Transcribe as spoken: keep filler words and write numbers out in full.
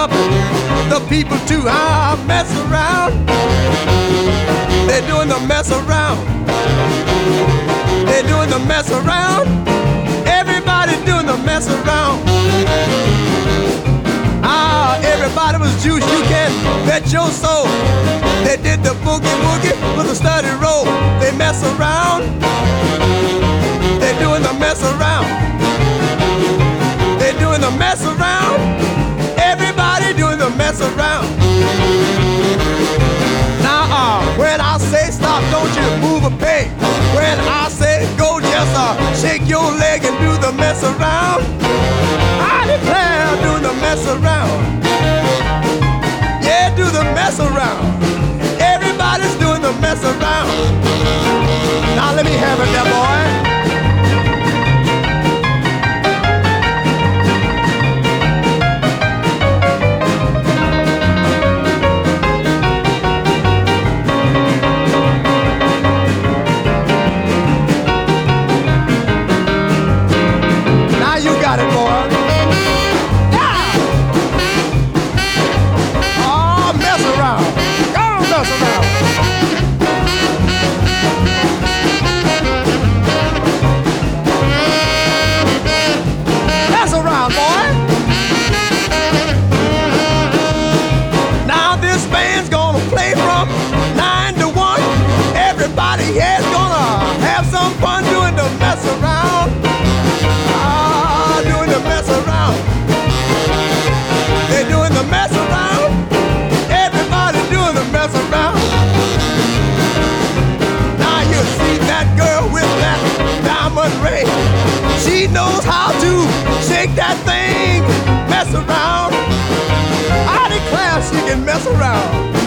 up the people to ah, mess around. They're doing the mess around. They're doing the mess around. Everybody's doing the mess around. Ah, everybody was juice, you can bet your soul. They did the boogie woogie with a study roll. They mess around. They're doing the mess around. They're doing the mess around. Everybody doing the mess around. Now, uh, when I say stop, don't you move a peg. When I say go, just uh, shake your leg and do the mess around. I declare, doing the mess around. Yeah, do the mess around. Everybody's doing the mess around. Now let me have it there, boy. Got it, boy. Yeah. Oh, mess around. Go on, mess around. Mess around, boy. Now this band's gonna play from nine to one. Everybody here's gonna have some fun doing the mess around. Doing the mess around. They're doing the mess around. Everybody doing the mess around. Now you see that girl with that diamond ring. She knows how to shake that thing, mess around. I declare she can mess around.